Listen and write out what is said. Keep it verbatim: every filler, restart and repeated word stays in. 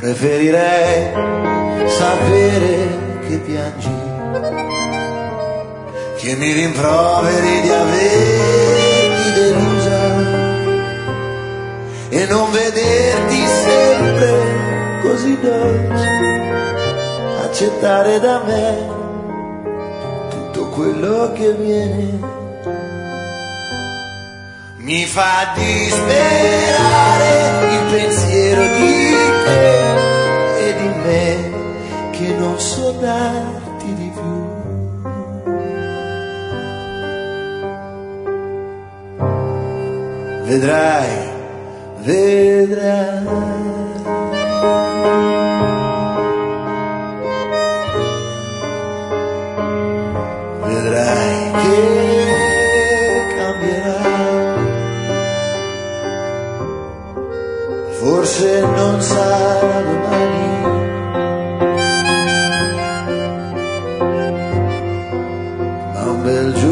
Preferirei sapere che piangi, che mi rimproveri di averti delusa e non vederti sempre così dolce, accettare da me tutto quello che viene. Mi fa disperare il pensiero di te e di me che non so darti di più. Vedrai, vedrai, vedrai che cambierai. Forse non sarà domani, ma un bel giorno